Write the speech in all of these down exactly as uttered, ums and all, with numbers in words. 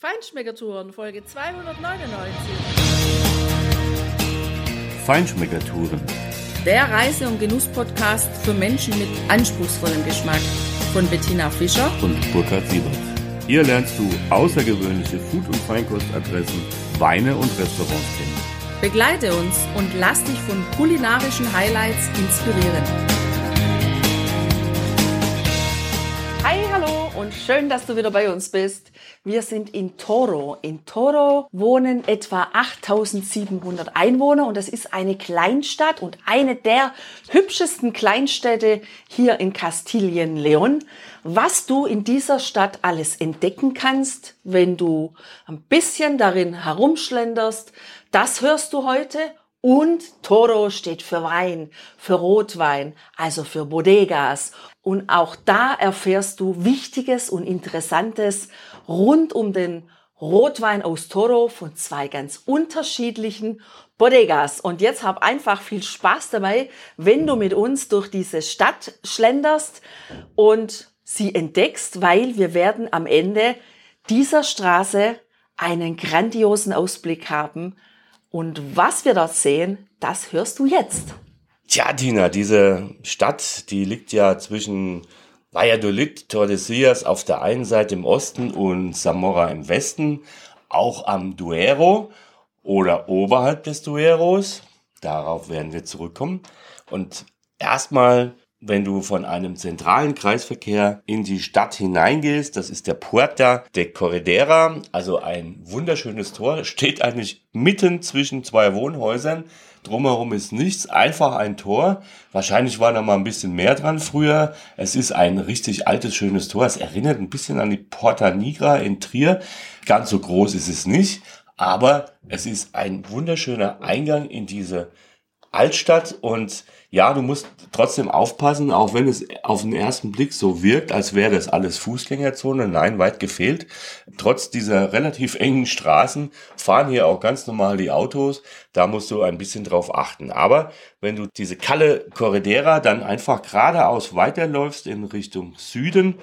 Feinschmeckertouren, Folge zweihundertneunundneunzig. Feinschmeckertouren. Der Reise- und Genuss-Podcast für Menschen mit anspruchsvollem Geschmack. Von Bettina Fischer und Burkhard Siebert. Hier lernst du außergewöhnliche Food- und Feinkostadressen, Weine und Restaurants kennen. Begleite uns und lass dich von kulinarischen Highlights inspirieren. Hi, hallo und schön, dass du wieder bei uns bist. Wir sind in Toro. In Toro wohnen etwa achttausendsiebenhundert Einwohner und das ist eine Kleinstadt und eine der hübschesten Kleinstädte hier in Kastilien-León. Was du in dieser Stadt alles entdecken kannst, wenn du ein bisschen darin herumschlenderst, das hörst du heute. Und Toro steht für Wein, für Rotwein, also für Bodegas. Und auch da erfährst du Wichtiges und Interessantes rund um den Rotwein aus Toro von zwei ganz unterschiedlichen Bodegas. Und jetzt hab einfach viel Spaß dabei, wenn du mit uns durch diese Stadt schlenderst und sie entdeckst, weil wir werden am Ende dieser Straße einen grandiosen Ausblick haben. Und was wir dort sehen, das hörst du jetzt. Tja, Tina, diese Stadt, die liegt ja zwischen Valladolid, Tordesillas auf der einen Seite im Osten und Zamora im Westen, auch am Duero oder oberhalb des Dueros. Darauf werden wir zurückkommen. Und erstmal, wenn du von einem zentralen Kreisverkehr in die Stadt hineingehst, das ist der Puerta de Corredera, also ein wunderschönes Tor, steht eigentlich mitten zwischen zwei Wohnhäusern. Drumherum ist nichts, einfach ein Tor. Wahrscheinlich war da mal ein bisschen mehr dran früher. Es ist ein richtig altes, schönes Tor. Es erinnert ein bisschen an die Porta Nigra in Trier. Ganz so groß ist es nicht, aber es ist ein wunderschöner Eingang in diese Altstadt und ja, du musst trotzdem aufpassen, auch wenn es auf den ersten Blick so wirkt, als wäre das alles Fußgängerzone. Nein, weit gefehlt. Trotz dieser relativ engen Straßen fahren hier auch ganz normal die Autos. Da musst du ein bisschen drauf achten. Aber wenn du diese Calle Corredera dann einfach geradeaus weiterläufst in Richtung Süden,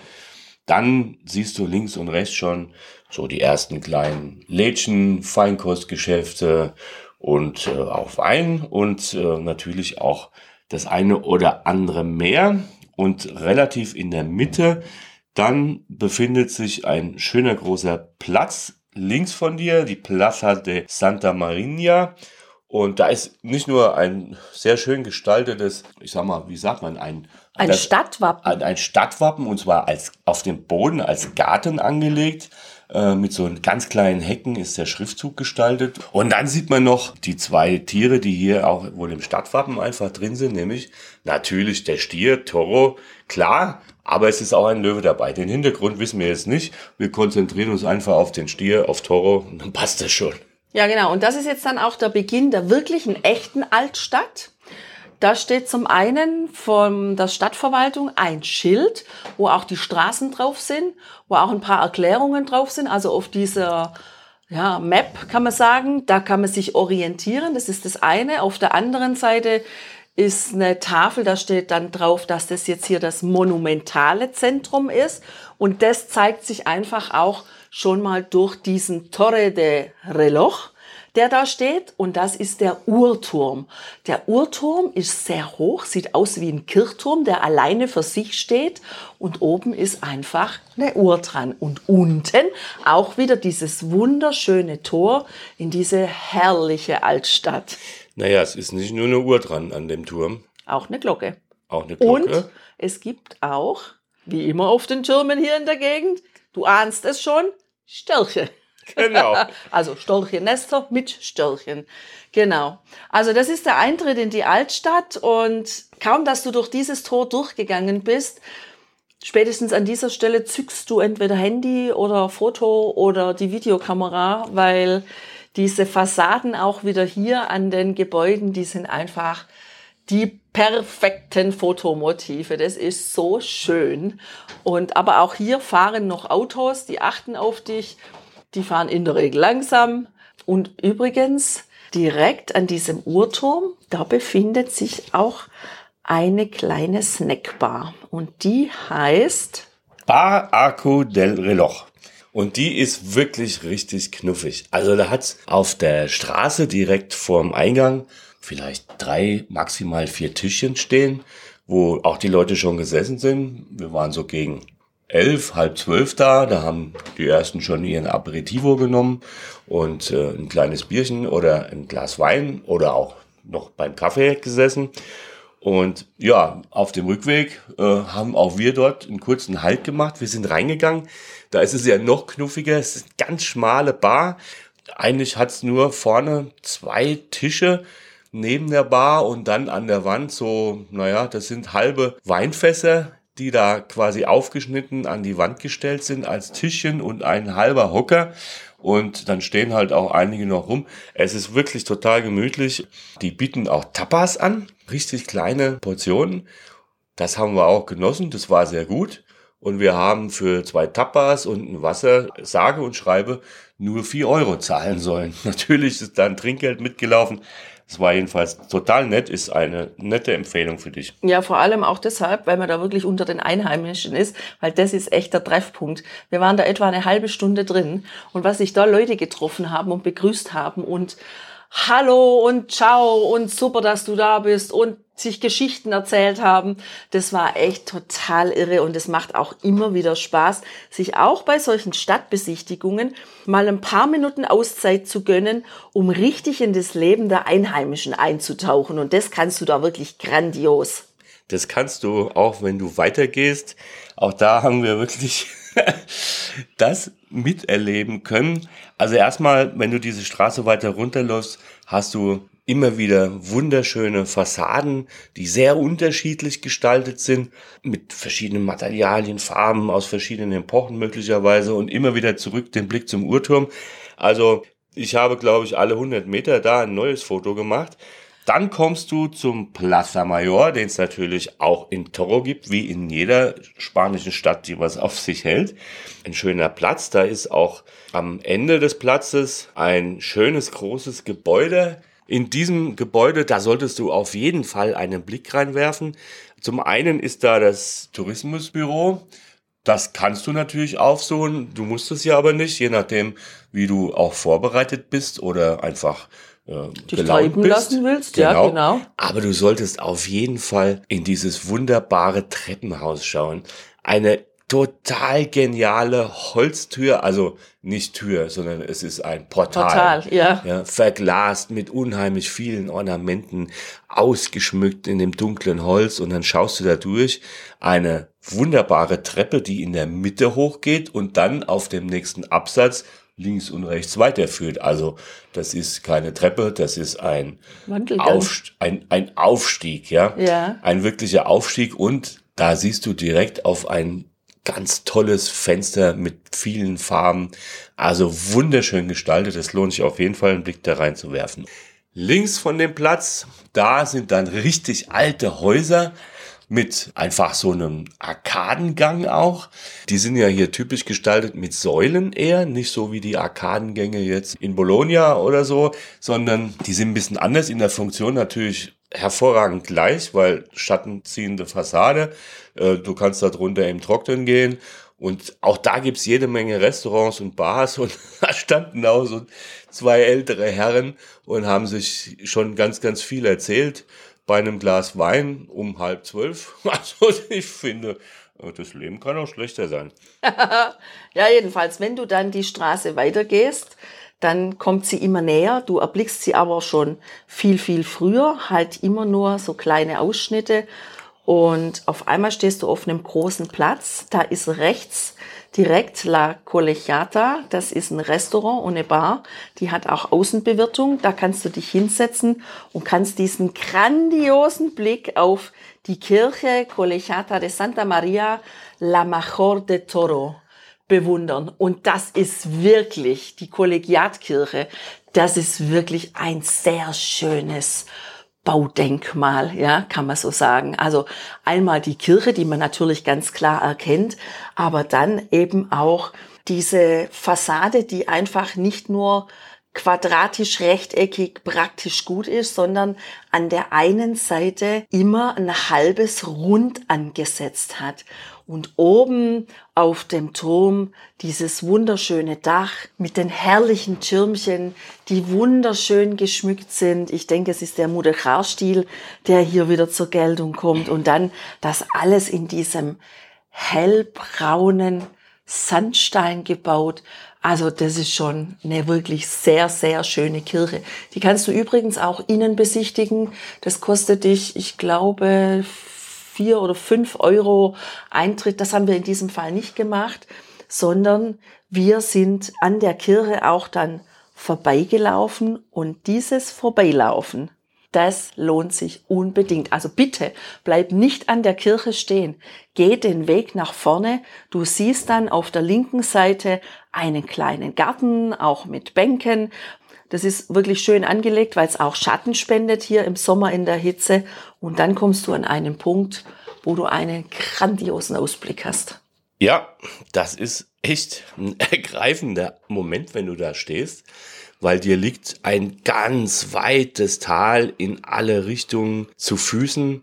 dann siehst du links und rechts schon so die ersten kleinen Lädchen, Feinkostgeschäfte und äh, auch Wein und äh, natürlich auch das eine oder andere mehr. Und relativ in der Mitte dann befindet sich ein schöner großer Platz links von dir, die Plaza de Santa Maria. Und da ist nicht nur ein sehr schön gestaltetes, ich sag mal, wie sagt man, ein Ein das, Stadtwappen. Ein, ein Stadtwappen und zwar als auf dem Boden als Garten angelegt. Äh, mit so ganz kleinen Hecken ist der Schriftzug gestaltet. Und dann sieht man noch die zwei Tiere, die hier auch wohl im Stadtwappen einfach drin sind, nämlich natürlich der Stier, Toro, klar, aber es ist auch ein Löwe dabei. Den Hintergrund wissen wir jetzt nicht. Wir konzentrieren uns einfach auf den Stier, auf Toro und dann passt das schon. Ja, genau. Und das ist jetzt dann auch der Beginn der wirklichen, echten Altstadt. Da steht zum einen von der Stadtverwaltung ein Schild, wo auch die Straßen drauf sind, wo auch ein paar Erklärungen drauf sind. Also auf dieser ja, Map kann man sagen, da kann man sich orientieren. Das ist das eine. Auf der anderen Seite ist eine Tafel, da steht dann drauf, dass das jetzt hier das monumentale Zentrum ist. Und das zeigt sich einfach auch schon mal durch diesen Torre de Reloj, der da steht, und das ist der Uhrturm. Der Uhrturm ist sehr hoch, sieht aus wie ein Kirchturm, der alleine für sich steht, und oben ist einfach eine Uhr dran. Und unten auch wieder dieses wunderschöne Tor in diese herrliche Altstadt. Naja, es ist nicht nur eine Uhr dran an dem Turm. Auch eine Glocke. Auch eine Glocke. Und es gibt auch, wie immer auf den Türmen hier in der Gegend, du ahnst es schon, Störche. Genau. Also Störchennester mit Störchen. Genau. Also das ist der Eintritt in die Altstadt und kaum, dass du durch dieses Tor durchgegangen bist, spätestens an dieser Stelle zückst du entweder Handy oder Foto oder die Videokamera, weil diese Fassaden auch wieder hier an den Gebäuden, die sind einfach die perfekten Fotomotive. Das ist so schön. Und aber auch hier fahren noch Autos, die achten auf dich. Die fahren in der Regel langsam. Und übrigens, direkt an diesem Uhrturm, da befindet sich auch eine kleine Snackbar. Und die heißt Bar Arco del Reloj. Und die ist wirklich richtig knuffig. Also da hat's auf der Straße direkt vorm Eingang vielleicht drei, maximal vier Tischchen stehen, wo auch die Leute schon gesessen sind. Wir waren so gegen elf, halb zwölf da. Da haben die ersten schon ihren Aperitivo genommen und äh, ein kleines Bierchen oder ein Glas Wein oder auch noch beim Kaffee gesessen. Und ja, auf dem Rückweg äh, haben auch wir dort einen kurzen Halt gemacht. Wir sind reingegangen. Da ist es ja noch knuffiger. Es ist eine ganz schmale Bar. Eigentlich hat's nur vorne zwei Tische neben der Bar und dann an der Wand so, naja, das sind halbe Weinfässer, die da quasi aufgeschnitten an die Wand gestellt sind als Tischchen und ein halber Hocker. Und dann stehen halt auch einige noch rum. Es ist wirklich total gemütlich. Die bieten auch Tapas an, richtig kleine Portionen. Das haben wir auch genossen, das war sehr gut. Und wir haben für zwei Tapas und ein Wasser, sage und schreibe, nur vier Euro zahlen sollen. Natürlich ist da ein Trinkgeld mitgelaufen. Es war jedenfalls total nett, ist eine nette Empfehlung für dich. Ja, vor allem auch deshalb, weil man da wirklich unter den Einheimischen ist, weil das ist echt der Treffpunkt. Wir waren da etwa eine halbe Stunde drin und was sich da Leute getroffen haben und begrüßt haben und Hallo und Ciao und super, dass du da bist und sich Geschichten erzählt haben. Das war echt total irre und es macht auch immer wieder Spaß, sich auch bei solchen Stadtbesichtigungen mal ein paar Minuten Auszeit zu gönnen, um richtig in das Leben der Einheimischen einzutauchen. Und das kannst du da wirklich grandios. Das kannst du auch, wenn du weitergehst. Auch da haben wir wirklich das miterleben können. Also erstmal, wenn du diese Straße weiter runterläufst, hast du immer wieder wunderschöne Fassaden, die sehr unterschiedlich gestaltet sind, mit verschiedenen Materialien, Farben aus verschiedenen Epochen möglicherweise und immer wieder zurück den Blick zum Uhrturm. Also ich habe, glaube ich, alle hundert Meter da ein neues Foto gemacht. Dann kommst du zum Plaza Mayor, den es natürlich auch in Toro gibt, wie in jeder spanischen Stadt, die was auf sich hält. Ein schöner Platz, da ist auch am Ende des Platzes ein schönes, großes Gebäude. In diesem Gebäude, da solltest du auf jeden Fall einen Blick reinwerfen. Zum einen ist da das Tourismusbüro. Das kannst du natürlich aufsuchen, du musst es ja aber nicht, je nachdem, wie du auch vorbereitet bist oder einfach äh, dich treiben lassen willst. Genau. Ja, genau. Aber du solltest auf jeden Fall in dieses wunderbare Treppenhaus schauen. Eine total geniale Holztür, also nicht Tür, sondern es ist ein Portal. Portal, ja. Ja, verglast mit unheimlich vielen Ornamenten, ausgeschmückt in dem dunklen Holz und dann schaust du da durch. Eine wunderbare Treppe, die in der Mitte hochgeht und dann auf dem nächsten Absatz links und rechts weiterführt. Also das ist keine Treppe, das ist ein, Aufst- ein, ein Aufstieg, ja? Ja. Ein wirklicher Aufstieg und da siehst du direkt auf ein ganz tolles Fenster mit vielen Farben, also wunderschön gestaltet. Es lohnt sich auf jeden Fall, einen Blick da reinzuwerfen. Links von dem Platz, da sind dann richtig alte Häuser mit einfach so einem Arkadengang auch. Die sind ja hier typisch gestaltet mit Säulen eher, nicht so wie die Arkadengänge jetzt in Bologna oder so, sondern die sind ein bisschen anders in der Funktion, natürlich hervorragend gleich, weil schattenziehende Fassade, äh, du kannst da drunter im Trocknen gehen und auch da gibt's jede Menge Restaurants und Bars und da standen auch so zwei ältere Herren und haben sich schon ganz, ganz viel erzählt bei einem Glas Wein um halb zwölf. Also ich finde, das Leben kann auch schlechter sein. Ja, jedenfalls, wenn du dann die Straße weitergehst, dann kommt sie immer näher. Du erblickst sie aber schon viel, viel früher, halt immer nur so kleine Ausschnitte. Und auf einmal stehst du auf einem großen Platz. Da ist rechts direkt La Colegiata. Das ist ein Restaurant und eine Bar. Die hat auch Außenbewirtung. Da kannst du dich hinsetzen und kannst diesen grandiosen Blick auf die Kirche Colegiata de Santa Maria la Major de Toro bewundern. Und das ist wirklich die Kollegiatkirche. Das ist wirklich ein sehr schönes Baudenkmal, ja, kann man so sagen. Also einmal die Kirche, die man natürlich ganz klar erkennt, aber dann eben auch diese Fassade, die einfach nicht nur quadratisch, rechteckig, praktisch gut ist, sondern an der einen Seite immer ein halbes Rund angesetzt hat. Und oben auf dem Turm dieses wunderschöne Dach mit den herrlichen Türmchen, die wunderschön geschmückt sind. Ich denke, es ist der Mudecharstil, der hier wieder zur Geltung kommt. Und dann das alles in diesem hellbraunen Sandstein gebaut. Also das ist schon eine wirklich sehr, sehr schöne Kirche. Die kannst du übrigens auch innen besichtigen. Das kostet dich, ich glaube, vier oder fünf Euro Eintritt. Das haben wir in diesem Fall nicht gemacht, sondern wir sind an der Kirche auch dann vorbeigelaufen. Und dieses Vorbeilaufen, das lohnt sich unbedingt. Also bitte, bleib nicht an der Kirche stehen. Geh den Weg nach vorne. Du siehst dann auf der linken Seite einen kleinen Garten, auch mit Bänken. Das ist wirklich schön angelegt, weil es auch Schatten spendet hier im Sommer in der Hitze. Und dann kommst du an einen Punkt, wo du einen grandiosen Ausblick hast. Ja, das ist echt ein ergreifender Moment, wenn du da stehst, weil dir liegt ein ganz weites Tal in alle Richtungen zu Füßen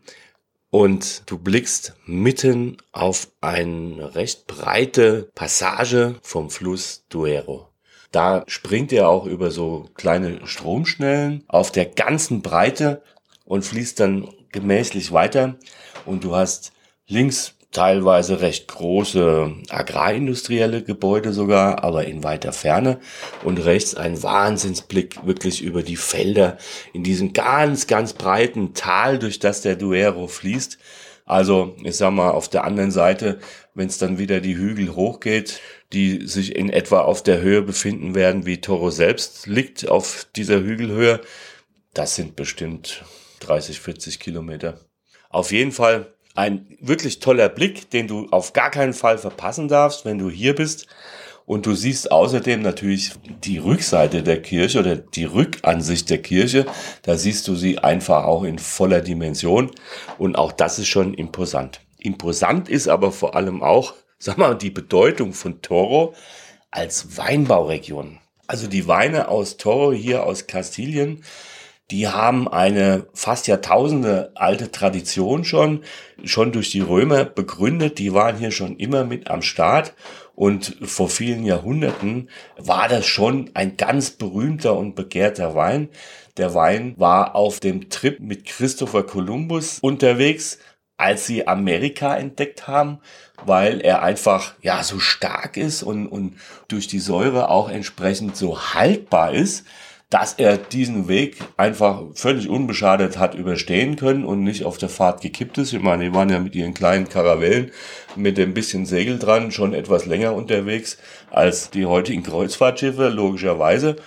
und du blickst mitten auf eine recht breite Passage vom Fluss Duero. Da springt er auch über so kleine Stromschnellen auf der ganzen Breite und fließt dann gemächlich weiter. Und du hast links teilweise recht große agrarindustrielle Gebäude sogar, aber in weiter Ferne. Und rechts ein Wahnsinnsblick wirklich über die Felder in diesem ganz, ganz breiten Tal, durch das der Duero fließt. Also, ich sag mal, auf der anderen Seite, wenn es dann wieder die Hügel hochgeht, die sich in etwa auf der Höhe befinden werden, wie Toro selbst liegt auf dieser Hügelhöhe, das sind bestimmt dreißig, vierzig Kilometer. Auf jeden Fall ein wirklich toller Blick, den du auf gar keinen Fall verpassen darfst, wenn du hier bist. Und du siehst außerdem natürlich die Rückseite der Kirche oder die Rückansicht der Kirche. Da siehst du sie einfach auch in voller Dimension. Und auch das ist schon imposant. Imposant ist aber vor allem auch, sag mal, die Bedeutung von Toro als Weinbauregion. Also die Weine aus Toro hier aus Kastilien, die haben eine fast Jahrtausende alte Tradition schon, schon durch die Römer begründet. Die waren hier schon immer mit am Start. Und vor vielen Jahrhunderten war das schon ein ganz berühmter und begehrter Wein. Der Wein war auf dem Trip mit Christopher Columbus unterwegs, als sie Amerika entdeckt haben, weil er einfach ja so stark ist und, und durch die Säure auch entsprechend so haltbar ist, dass er diesen Weg einfach völlig unbeschadet hat überstehen können und nicht auf der Fahrt gekippt ist. Ich meine, die waren ja mit ihren kleinen Karavellen mit ein bisschen Segel dran schon etwas länger unterwegs als die heutigen Kreuzfahrtschiffe, logischerweise.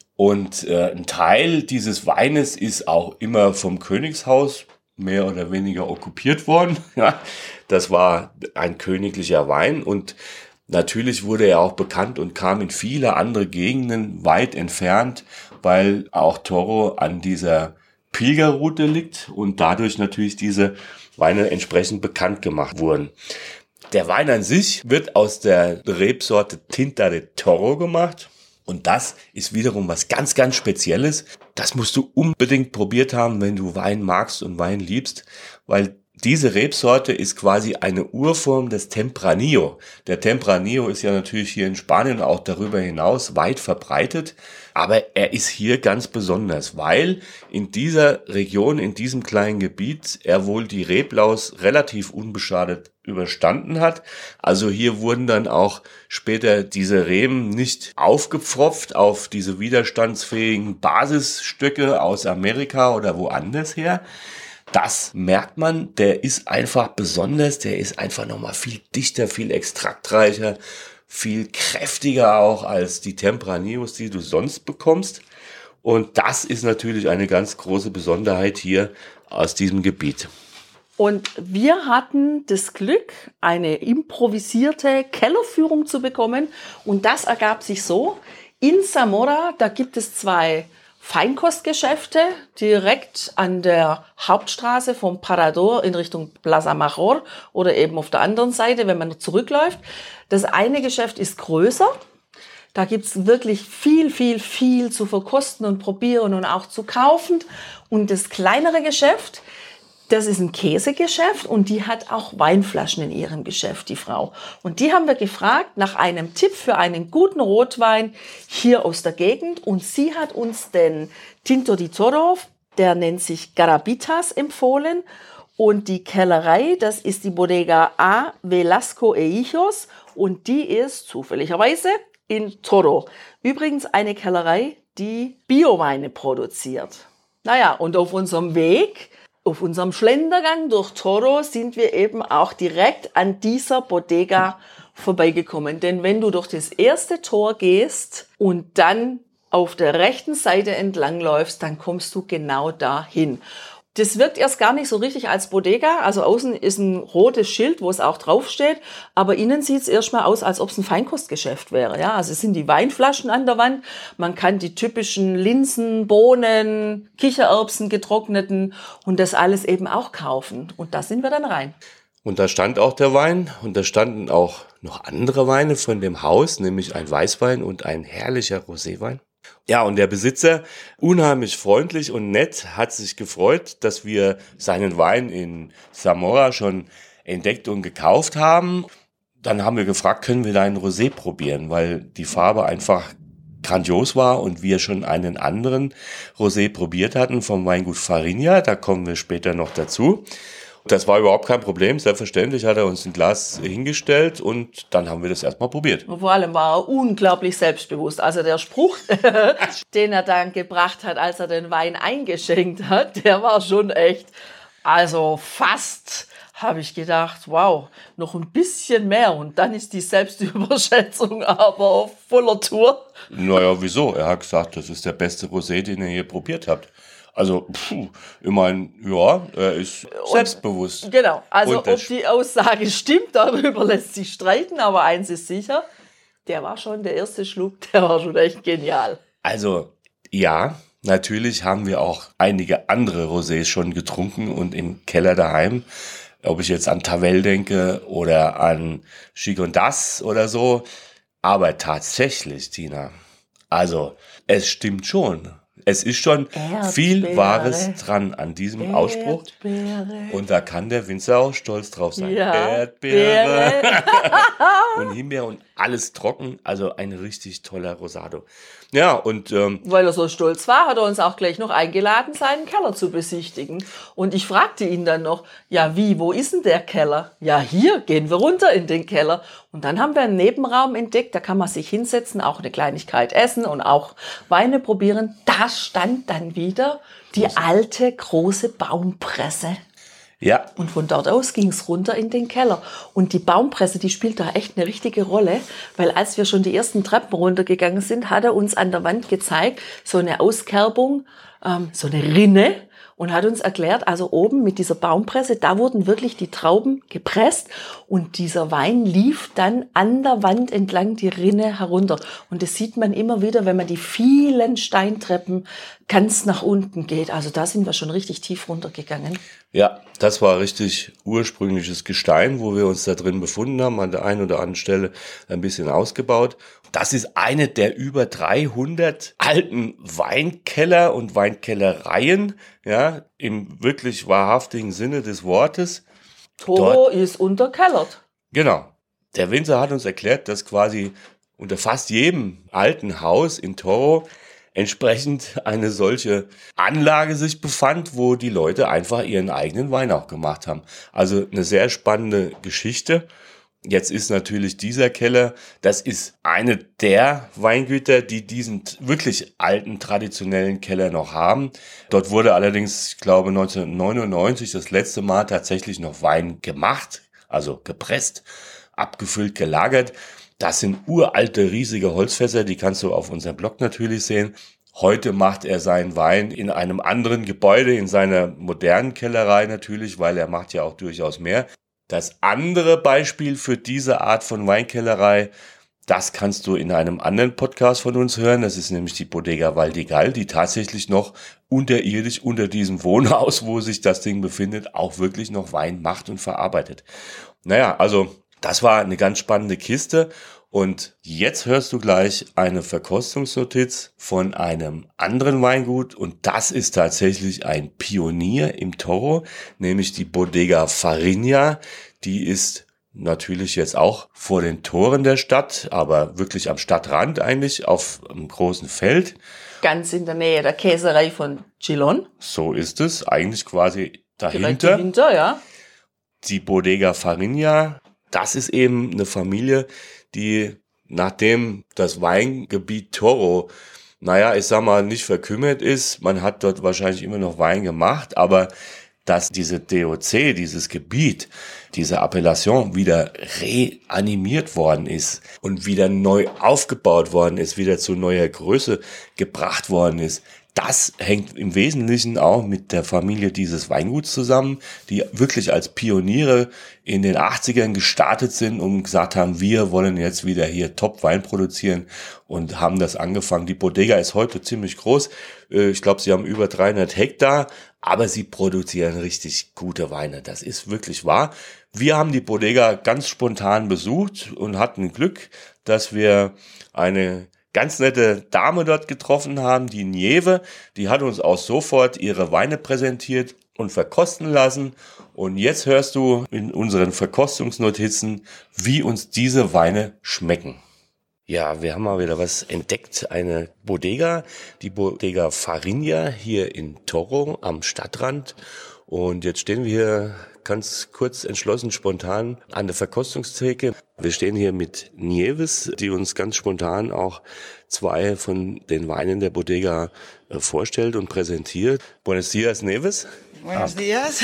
Und äh, ein Teil dieses Weines ist auch immer vom Königshaus mehr oder weniger okkupiert worden. Ja, das war ein königlicher Wein und natürlich wurde er auch bekannt und kam in viele andere Gegenden weit entfernt, weil auch Toro an dieser Pilgerroute liegt und dadurch natürlich diese Weine entsprechend bekannt gemacht wurden. Der Wein an sich wird aus der Rebsorte Tinta de Toro gemacht. Und das ist wiederum was ganz, ganz Spezielles. Das musst du unbedingt probiert haben, wenn du Wein magst und Wein liebst, weil diese Rebsorte ist quasi eine Urform des Tempranillo. Der Tempranillo ist ja natürlich hier in Spanien auch darüber hinaus weit verbreitet, aber er ist hier ganz besonders, weil in dieser Region, in diesem kleinen Gebiet, er wohl die Reblaus relativ unbeschadet überstanden hat. Also hier wurden dann auch später diese Reben nicht aufgepfropft auf diese widerstandsfähigen Basisstöcke aus Amerika oder woanders her. Das merkt man, der ist einfach besonders, der ist einfach nochmal viel dichter, viel extraktreicher, viel kräftiger auch als die Tempranillos, die du sonst bekommst. Und das ist natürlich eine ganz große Besonderheit hier aus diesem Gebiet. Und wir hatten das Glück, eine improvisierte Kellerführung zu bekommen. Und das ergab sich so: In Zamora, da gibt es zwei Feinkostgeschäfte direkt an der Hauptstraße vom Parador in Richtung Plaza Major oder eben auf der anderen Seite, wenn man zurückläuft. Das eine Geschäft ist größer. Da gibt's wirklich viel, viel, viel zu verkosten und probieren und auch zu kaufen. Und das kleinere Geschäft, Das ist ein Käsegeschäft und die hat auch Weinflaschen in ihrem Geschäft, die Frau. Und die haben wir gefragt nach einem Tipp für einen guten Rotwein hier aus der Gegend. Und sie hat uns den Tinto di Toro, der nennt sich Garabitas, empfohlen. Und die Kellerei, das ist die Bodega A. Velasco e Hijos und die ist zufälligerweise in Toro. Übrigens eine Kellerei, die Bioweine produziert. Naja, und auf unserem Weg, auf unserem Schlendergang durch Toro sind wir eben auch direkt an dieser Bodega vorbeigekommen. Denn wenn du durch das erste Tor gehst und dann auf der rechten Seite entlang läufst, dann kommst du genau dahin. Das wirkt erst gar nicht so richtig als Bodega. Also außen ist ein rotes Schild, wo es auch draufsteht. Aber innen sieht es erstmal aus, als ob es ein Feinkostgeschäft wäre. Ja, also es sind die Weinflaschen an der Wand. Man kann die typischen Linsen, Bohnen, Kichererbsen, getrockneten und das alles eben auch kaufen. Und da sind wir dann rein. Und da stand auch der Wein und da standen auch noch andere Weine von dem Haus, nämlich ein Weißwein und ein herrlicher Roséwein. Ja, und der Besitzer, unheimlich freundlich und nett, hat sich gefreut, dass wir seinen Wein in Zamora schon entdeckt und gekauft haben. Dann haben wir gefragt, können wir deinen Rosé probieren, weil die Farbe einfach grandios war und wir schon einen anderen Rosé probiert hatten vom Weingut Farinha. Da kommen wir später noch dazu. Das war überhaupt kein Problem. Selbstverständlich hat er uns ein Glas hingestellt und dann haben wir das erstmal probiert. Und vor allem war er unglaublich selbstbewusst. Also der Spruch, den er dann gebracht hat, als er den Wein eingeschenkt hat, der war schon echt, also fast, habe ich gedacht, wow, noch ein bisschen mehr und dann ist die Selbstüberschätzung aber auf voller Tour. Naja, wieso? Er hat gesagt, das ist der beste Rosé, den ihr je probiert habt. Also, puh, ich meine, ja, er ist selbstbewusst. Und, genau, also ob die Aussage stimmt, darüber lässt sich streiten, aber eins ist sicher, der war schon, der erste Schluck, der war schon echt genial. Also, ja, natürlich haben wir auch einige andere Rosés schon getrunken und im Keller daheim, ob ich jetzt an Tavel denke oder an Gigondas oder so, aber tatsächlich, Tina, also, es stimmt schon. Es ist schon Erdbeere. Viel Wahres dran an diesem Erdbeere. Ausspruch. Und da kann der Winzer auch stolz drauf sein. Ja, Erdbeere und Himbeere und alles trocken. Also ein richtig toller Rosado. Ja, und ähm, weil er so stolz war, hat er uns auch gleich noch eingeladen, seinen Keller zu besichtigen. Und ich fragte ihn dann noch, ja wie, wo ist denn der Keller? Ja, hier, gehen wir runter in den Keller. Und dann haben wir einen Nebenraum entdeckt, da kann man sich hinsetzen, auch eine Kleinigkeit essen und auch Weine probieren. Da stand dann wieder die alte große Baumpresse. ja, Und von dort aus ging es runter in den Keller. Und die Baumpresse, die spielt da echt eine richtige Rolle, weil als wir schon die ersten Treppen runtergegangen sind, hat er uns an der Wand gezeigt, so eine Auskerbung, ähm, so eine Rinne, und hat uns erklärt, also oben mit dieser Baumpresse, da wurden wirklich die Trauben gepresst und dieser Wein lief dann an der Wand entlang die Rinne herunter. Und das sieht man immer wieder, wenn man die vielen Steintreppen ganz nach unten geht. Also da sind wir schon richtig tief runtergegangen. ja, das war richtig ursprüngliches Gestein, wo wir uns da drin befunden haben, an der einen oder anderen Stelle ein bisschen ausgebaut. Das ist eine der über dreihundert alten Weinkeller und Weinkellereien, ja, im wirklich wahrhaftigen Sinne des Wortes. Toro Dort- ist unterkellert. Genau. Der Winzer hat uns erklärt, dass quasi unter fast jedem alten Haus in Toro entsprechend eine solche Anlage sich befand, wo die Leute einfach ihren eigenen Wein auch gemacht haben. Also eine sehr spannende Geschichte. Jetzt ist natürlich dieser Keller, das ist eine der Weingüter, die diesen wirklich alten, traditionellen Keller noch haben. Dort wurde allerdings, ich glaube, neunzehnhundertneunundneunzig das letzte Mal tatsächlich noch Wein gemacht, also gepresst, abgefüllt, gelagert. Das sind uralte, riesige Holzfässer, die kannst du auf unserem Blog natürlich sehen. Heute macht er seinen Wein in einem anderen Gebäude, in seiner modernen Kellerei natürlich, weil er macht ja auch durchaus mehr. Das andere Beispiel für diese Art von Weinkellerei, das kannst du in einem anderen Podcast von uns hören. Das ist nämlich die Bodega Valdigal, die tatsächlich noch unterirdisch unter diesem Wohnhaus, wo sich das Ding befindet, auch wirklich noch Wein macht und verarbeitet. Naja, also das war eine ganz spannende Kiste. Und jetzt hörst du gleich eine Verkostungsnotiz von einem anderen Weingut und das ist tatsächlich ein Pionier im Toro, nämlich die Bodega Farinha. Die ist natürlich jetzt auch vor den Toren der Stadt, aber wirklich am Stadtrand eigentlich, auf einem großen Feld. Ganz in der Nähe der Käserei von Chilon. So ist es, eigentlich quasi dahinter. Direkt dahinter, ja. Die Bodega Farinha, das ist eben eine Familie, die nachdem das Weingebiet Toro, naja, ich sag mal, nicht verkümmert ist, man hat dort wahrscheinlich immer noch Wein gemacht, aber dass diese D O C, dieses Gebiet, diese Appellation wieder reanimiert worden ist und wieder neu aufgebaut worden ist, wieder zu neuer Größe gebracht worden ist, das hängt im Wesentlichen auch mit der Familie dieses Weinguts zusammen, die wirklich als Pioniere in den achtzigern gestartet sind und gesagt haben, wir wollen jetzt wieder hier Top-Wein produzieren und haben das angefangen. Die Bodega ist heute ziemlich groß. Ich glaube, sie haben über dreihundert Hektar, aber sie produzieren richtig gute Weine. Das ist wirklich wahr. Wir haben die Bodega ganz spontan besucht und hatten Glück, dass wir eine ganz nette Dame dort getroffen haben, die Nieve, die hat uns auch sofort ihre Weine präsentiert und verkosten lassen. Und jetzt hörst du in unseren Verkostungsnotizen, wie uns diese Weine schmecken. Ja, wir haben mal wieder was entdeckt, eine Bodega, die Bodega Farinha hier in Toro am Stadtrand. Und jetzt stehen wir hier ganz kurz, entschlossen, spontan an der Verkostungstheke. Wir stehen hier mit Nieves, die uns ganz spontan auch zwei von den Weinen der Bodega äh, vorstellt und präsentiert. Buenos dias, Nieves. Buenos dias.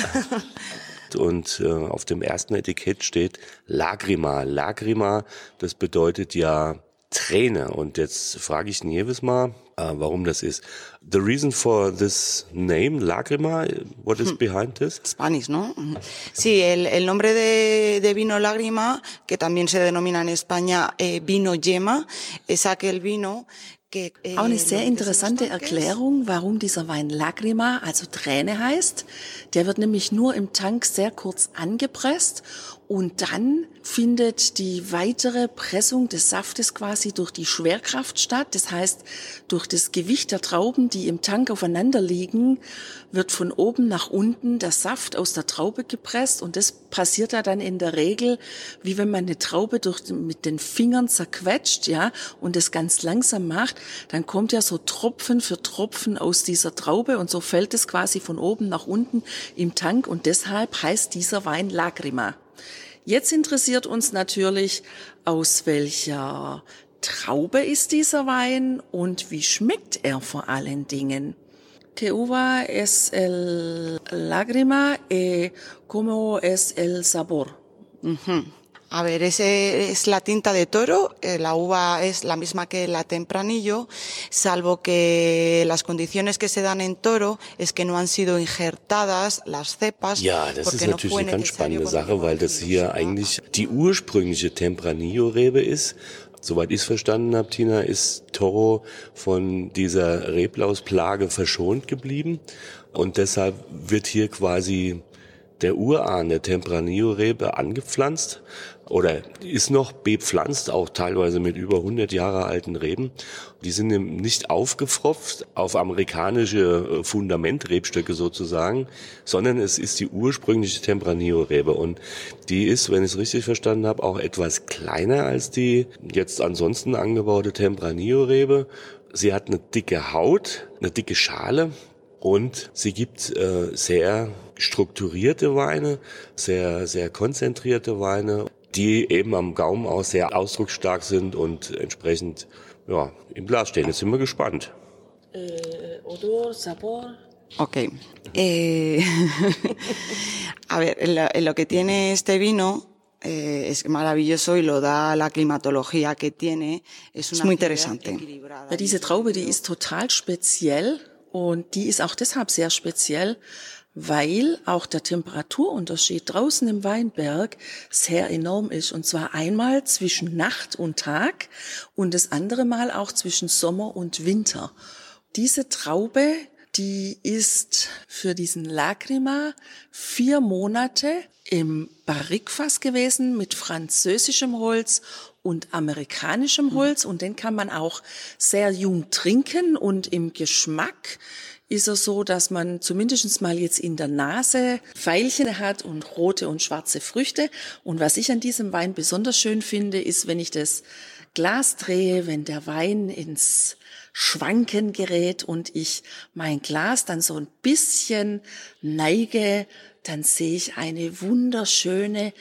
Und äh, auf dem ersten Etikett steht Lagrima. Lagrima, das bedeutet ja Träne. Und jetzt frage ich Nieves mal, äh, warum das ist. The reason for this name, Lagrima, what is behind this? Spanish, ¿no? Sí, el, el nombre de, de vino Lágrima, que también se denomina en España eh, vino yema, es aquel vino que... Eh, Auch eine sehr interessante Erklärung, warum dieser Wein Lagrima, also Träne heißt. Der wird nämlich nur im Tank sehr kurz angepresst und dann findet die weitere Pressung des Saftes quasi durch die Schwerkraft statt. Das heißt, durch das Gewicht der Trauben, die im Tank aufeinander liegen, wird von oben nach unten der Saft aus der Traube gepresst und das passiert da dann in der Regel, wie wenn man eine Traube durch, mit den Fingern zerquetscht, ja, und das ganz langsam macht, dann kommt ja so Tropfen für Tropfen aus dieser Traube und so fällt es quasi von oben nach unten im Tank und deshalb heißt dieser Wein Lagrima. Jetzt interessiert uns natürlich, aus welcher Traube ist dieser Wein und wie schmeckt er vor allen Dingen? ¿Qué uva es el Lagrima y cómo es el sabor? Uh-huh. A ver, ese es la tinta de toro, eh, la uva es la misma que la Tempranillo, salvo que las condiciones que se dan en Toro es que no han sido injertadas las cepas. Ja, das ist natürlich eine ganz spannende Sache, weil das hier eigentlich die ursprüngliche Tempranillo-Rebe ist. Soweit ich es verstanden habe, Tina, ist Toro von dieser Reblausplage verschont geblieben und deshalb wird hier quasi der Urahn der Tempranillo-Rebe angepflanzt oder ist noch bepflanzt, auch teilweise mit über hundert Jahre alten Reben. Die sind nicht aufgepfropft auf amerikanische Fundamentrebstöcke sozusagen, sondern es ist die ursprüngliche Tempranillo-Rebe und die ist, wenn ich es richtig verstanden habe, auch etwas kleiner als die jetzt ansonsten angebaute Tempranillo-Rebe. Sie hat eine dicke Haut, eine dicke Schale. Und sie gibt äh, sehr strukturierte Weine, sehr sehr konzentrierte Weine, die eben am Gaumen auch sehr ausdrucksstark sind und entsprechend ja im Glas stehen. Jetzt sind wir gespannt. Äh, Odor, Sabor. Okay. Eh, a ver, lo, lo que tiene este vino eh, es maravilloso y lo da la climatología que tiene. Es, una es muy interesante. Ja, diese Traube, die ist total speziell. Und die ist auch deshalb sehr speziell, weil auch der Temperaturunterschied draußen im Weinberg sehr enorm ist. Und zwar einmal zwischen Nacht und Tag und das andere Mal auch zwischen Sommer und Winter. Diese Traube, die ist für diesen Lagrima vier Monate im Barrikfass gewesen mit französischem Holz und amerikanischem Holz und den kann man auch sehr jung trinken und im Geschmack ist er so, dass man zumindest mal jetzt in der Nase Veilchen hat und rote und schwarze Früchte. Und was ich an diesem Wein besonders schön finde, ist, wenn ich das Glas drehe, wenn der Wein ins Schwanken gerät und ich mein Glas dann so ein bisschen neige, dann sehe ich eine wunderschöne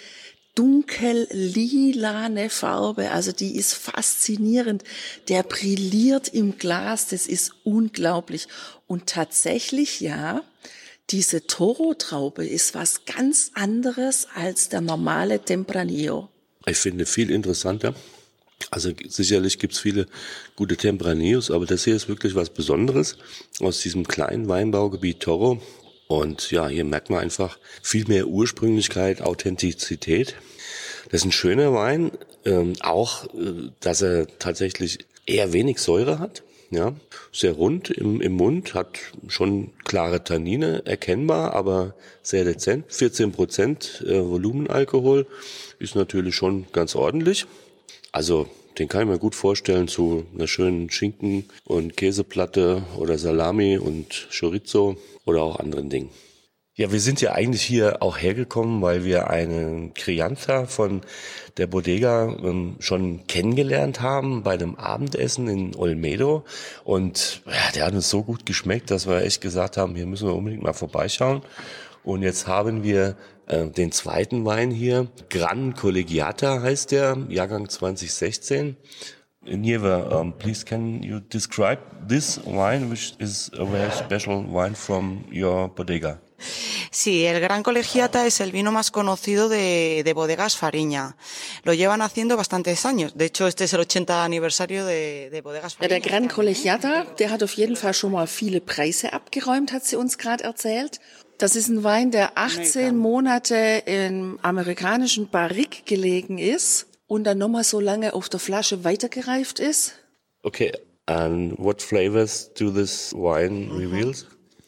dunkel-lilane Farbe, also die ist faszinierend, der brilliert im Glas, das ist unglaublich. Und tatsächlich, ja, diese Toro-Traube ist was ganz anderes als der normale Tempranillo. Ich finde viel interessanter. Also sicherlich gibt's viele gute Tempranillos, aber das hier ist wirklich was Besonderes aus diesem kleinen Weinbaugebiet Toro. Und ja, hier merkt man einfach viel mehr Ursprünglichkeit, Authentizität. Das ist ein schöner Wein, ähm, auch, äh, dass er tatsächlich eher wenig Säure hat. Ja, sehr rund im, im Mund, hat schon klare Tannine, erkennbar, aber sehr dezent. vierzehn Prozent äh, Volumenalkohol ist natürlich schon ganz ordentlich. Also den kann ich mir gut vorstellen zu einer schönen Schinken- und Käseplatte oder Salami und Chorizo oder auch anderen Dingen. Ja, wir sind ja eigentlich hier auch hergekommen, weil wir einen Crianza von der Bodega ähm, schon kennengelernt haben bei einem Abendessen in Olmedo. Und ja, der hat uns so gut geschmeckt, dass wir echt gesagt haben, hier müssen wir unbedingt mal vorbeischauen. Und jetzt haben wir äh, den zweiten Wein hier. Gran Collegiata heißt der, Jahrgang zwanzig sechzehn. Nieve, um, please can you describe this wine, which is a very special wine from your bodega? Sí, el Gran Collegiata es el vino más conocido de, de Bodegas Fariña. Lo llevan haciendo bastantes años. De hecho, este es el ochenta aniversario de, de Bodegas Fariña. Ja, der Gran Collegiata, der hat auf jeden Fall schon mal viele Preise abgeräumt, hat sie uns gerade erzählt. Das ist ein Wein, der achtzehn Monate im amerikanischen Barrique gelegen ist und dann nochmal so lange auf der Flasche weitergereift ist. Okay, and what flavors do this wine reveals?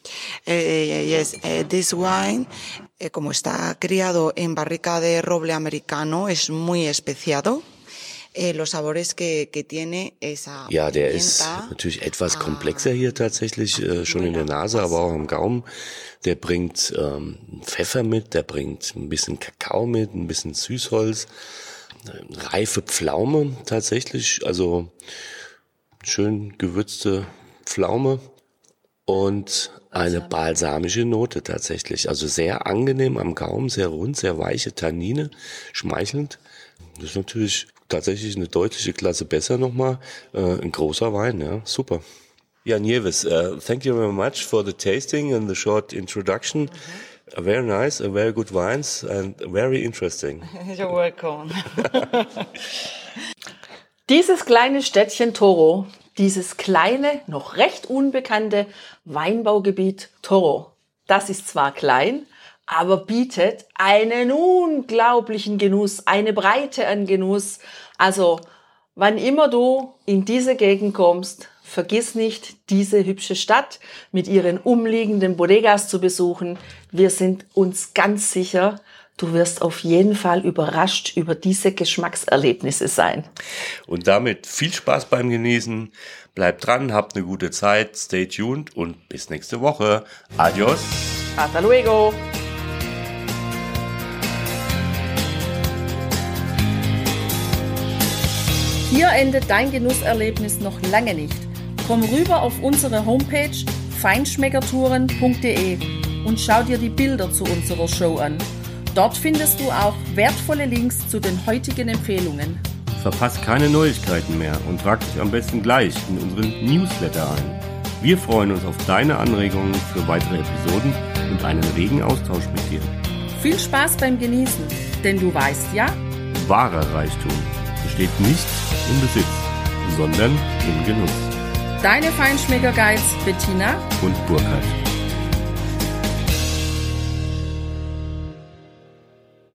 Eh, yes, eh, this wine, eh, como está criado en barrica de roble americano, es muy especiado. Eh, los sabores que, que tiene esa Ja, der ist natürlich etwas komplexer hier tatsächlich, äh, schon in der Nase, aber auch am Gaumen. Der bringt ähm, Pfeffer mit, der bringt ein bisschen Kakao mit, ein bisschen Süßholz, reife Pflaume tatsächlich, also schön gewürzte Pflaume. Und eine balsamische Note tatsächlich. Also sehr angenehm am Gaumen, sehr rund, sehr weiche Tannine, schmeichelnd. Das ist natürlich tatsächlich eine deutliche Klasse besser nochmal. Äh, ein großer Wein, ja, super. Ja, Nieves, uh, thank you very much for the tasting and the short introduction. Mm-hmm. Very nice, a very good wines and very interesting. You're welcome. Dieses kleine Städtchen Toro, dieses kleine, noch recht unbekannte Weinbaugebiet Toro, das ist zwar klein, aber bietet einen unglaublichen Genuss, eine Breite an Genuss. Also, wann immer du in diese Gegend kommst, vergiss nicht, diese hübsche Stadt mit ihren umliegenden Bodegas zu besuchen. Wir sind uns ganz sicher, du wirst auf jeden Fall überrascht über diese Geschmackserlebnisse sein. Und damit viel Spaß beim Genießen. Bleibt dran, habt eine gute Zeit, stay tuned und bis nächste Woche. Adios. Hasta luego. Hier endet dein Genusserlebnis noch lange nicht. Komm rüber auf unsere Homepage feinschmeckertouren punkt de und schau dir die Bilder zu unserer Show an. Dort findest du auch wertvolle Links zu den heutigen Empfehlungen. Verpasst keine Neuigkeiten mehr und trag dich am besten gleich in unseren Newsletter ein. Wir freuen uns auf deine Anregungen für weitere Episoden und einen regen Austausch mit dir. Viel Spaß beim Genießen, denn du weißt ja, wahrer Reichtum besteht nicht im Besitz, sondern im Genuss. Deine Feinschmecker-Guides Bettina und Burkhard.